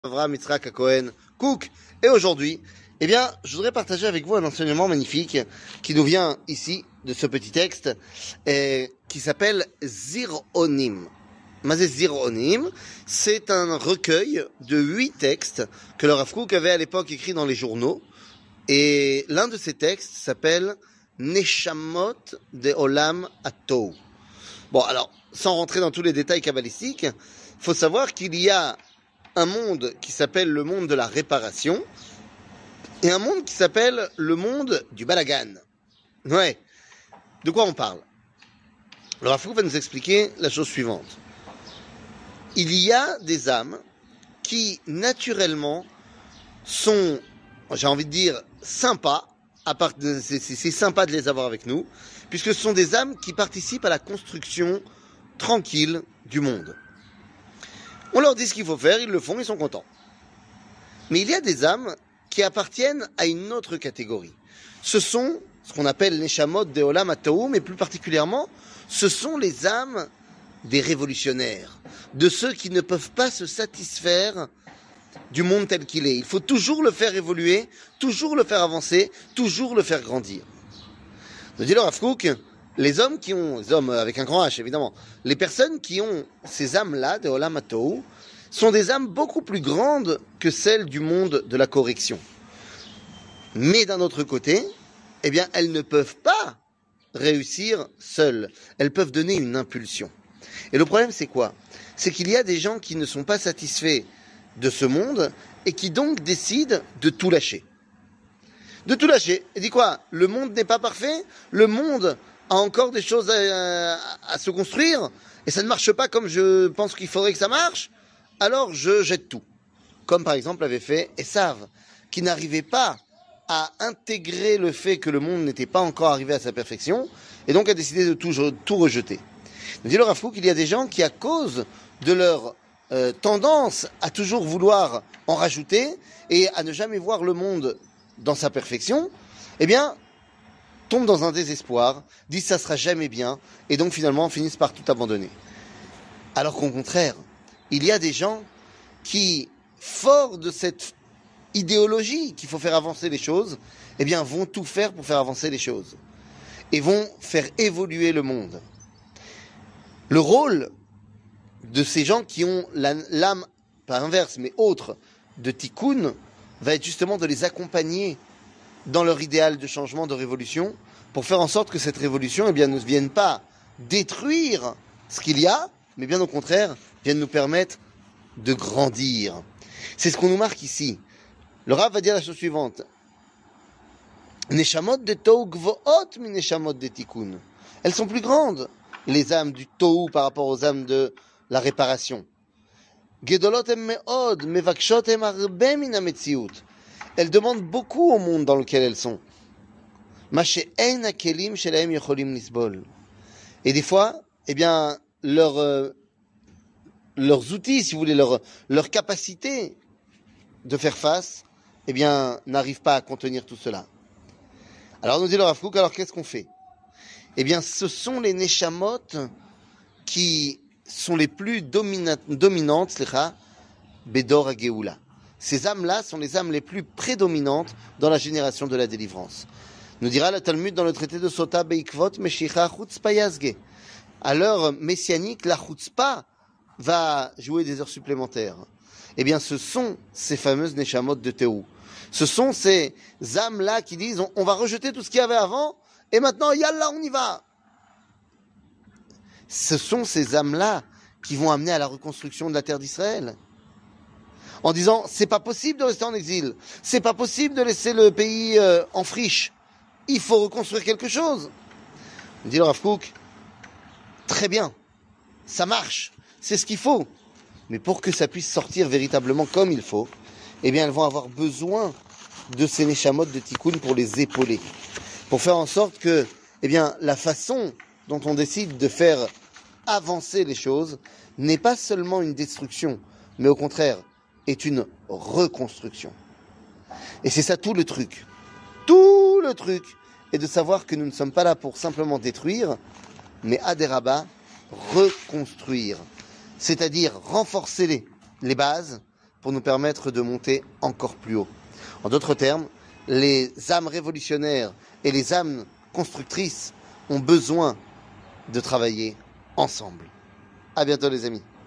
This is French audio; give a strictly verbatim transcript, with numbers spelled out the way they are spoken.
Avraham Yitzhak Cohen Cook. Et aujourd'hui, eh bien, je voudrais partager avec vous un enseignement magnifique qui nous vient ici de ce petit texte et qui s'appelle Zironim. Mazé Zironim, c'est un recueil de huit textes que le Rav Kook avait à l'époque écrit dans les journaux. Et l'un de ces textes s'appelle Neshamot de Olam Atou. Bon, alors, sans rentrer dans tous les détails kabbalistiques, il faut savoir qu'il y a un monde qui s'appelle le monde de la réparation et un monde qui s'appelle le monde du balagan. Ouais. De quoi on parle? Le Rav Kook va nous expliquer la chose suivante. Il y a des âmes qui, naturellement, sont, j'ai envie de dire, sympas. À part, c'est, c'est sympa de les avoir avec nous, puisque ce sont des âmes qui participent à la construction tranquille du monde. On leur dit ce qu'il faut faire, ils le font, ils sont contents. Mais il y a des âmes qui appartiennent à une autre catégorie. Ce sont ce qu'on appelle les neshamot de Olam Atou, mais plus particulièrement, ce sont les âmes des révolutionnaires, de ceux qui ne peuvent pas se satisfaire du monde tel qu'il est. Il faut toujours le faire évoluer, toujours le faire avancer, toujours le faire grandir. Nous dit le Rav Kook, les hommes qui ont, les hommes avec un grand H évidemment, les personnes qui ont ces âmes-là de Olam Atou sont des âmes beaucoup plus grandes que celles du monde de la correction. Mais d'un autre côté, eh bien, elles ne peuvent pas réussir seules. Elles peuvent donner une impulsion. Et le problème, c'est quoi? C'est qu'il y a des gens qui ne sont pas satisfaits de ce monde et qui donc décident de tout lâcher. De tout lâcher. Et dit quoi? Le monde n'est pas parfait, le monde a encore des choses à, à, à se construire et ça ne marche pas comme je pense qu'il faudrait que ça marche, alors je jette tout. Comme par exemple avait fait Esav, qui n'arrivait pas à intégrer le fait que le monde n'était pas encore arrivé à sa perfection et donc a décidé de tout, tout rejeter. Nous dit le Rav Kook qu'il y a des gens qui, à cause de leur euh, tendance à toujours vouloir en rajouter et à ne jamais voir le monde dans sa perfection, eh bien, tombent dans un désespoir, disent ça sera jamais bien, et donc finalement finissent par tout abandonner. Alors qu'au contraire, il y a des gens qui, forts de cette idéologie qu'il faut faire avancer les choses, eh bien, vont tout faire pour faire avancer les choses et vont faire évoluer le monde. Le rôle de ces gens qui ont la, l'âme, pas inverse, mais autre, de tikkun, va être justement de les accompagner dans leur idéal de changement, de révolution, pour faire en sorte que cette révolution, eh bien, ne vienne pas détruire ce qu'il y a, mais bien au contraire, vienne nous permettre de grandir. C'est ce qu'on nous marque ici. Le Rav va dire la chose suivante. Neshamot de Tohu gvoot mi neshamot de tikkun. Elles sont plus grandes, les âmes du Tohu par rapport aux âmes de la réparation. Gedolot em meod, mevakshot em arbe min hametziut. Elles demandent beaucoup au monde dans lequel elles sont. Ma she'ein hakelim shelahem yecholim lisbol. Et des fois, eh bien, leur, euh, leurs outils, si vous voulez, leur, leur capacité de faire face, eh bien, n'arrivent pas à contenir tout cela. Alors, nous dit le Rav Kook, alors qu'est-ce qu'on fait? Eh bien, ce sont les neshamot qui sont les plus domina- dominantes, slicha, bedor hageoula. Ces âmes-là sont les âmes les plus prédominantes dans la génération de la délivrance. Nous dira le Talmud dans le traité de Sota Beikvot Meshicha Chutzpa Yazge. À l'heure messianique, la Chutzpa va jouer des heures supplémentaires. Eh bien, ce sont ces fameuses neshamot de Tohu. Ce sont ces âmes-là qui disent on, on va rejeter tout ce qu'il y avait avant et maintenant, yallah, on y va. Ce sont ces âmes-là qui vont amener à la reconstruction de la terre d'Israël. En disant, c'est pas possible de rester en exil. C'est pas possible de laisser le pays euh, en friche. Il faut reconstruire quelque chose. Dit le Rav Kook, très bien. Ça marche. C'est ce qu'il faut. Mais pour que ça puisse sortir véritablement comme il faut, eh bien, elles vont avoir besoin de ces neshamot de tikkun pour les épauler. Pour faire en sorte que, eh bien, la façon dont on décide de faire avancer les choses n'est pas seulement une destruction, mais au contraire, est une reconstruction. Et c'est ça tout le truc. Tout le truc est de savoir que nous ne sommes pas là pour simplement détruire, mais à des rabats, reconstruire. C'est-à-dire renforcer les, les bases pour nous permettre de monter encore plus haut. En d'autres termes, les âmes révolutionnaires et les âmes constructrices ont besoin de travailler ensemble. À bientôt les amis.